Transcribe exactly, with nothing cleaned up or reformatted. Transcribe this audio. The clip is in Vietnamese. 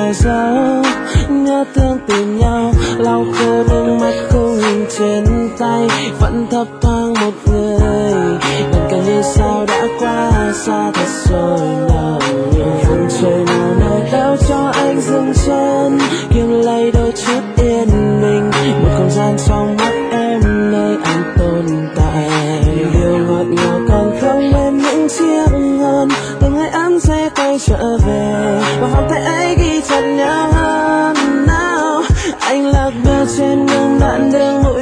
thời gian nhớ thương tìm nhau, lau khô nước mắt không hình trên tay, vẫn thấp thoáng một người gần cả như sao đã quá xa thật rồi nào. Vùng trời nào nơi đâu cho anh dừng chân, kiếm lấy đôi chút yên bình, một không gian trong mắt em nơi anh tồn tại. Điều ngọt ngào còn không bên những chiếc hôn, từng ngày anh sẽ quay trở về và vòng tay ấy ghi chặt nhau hơn. Nào anh lạc bước trên những đoạn đường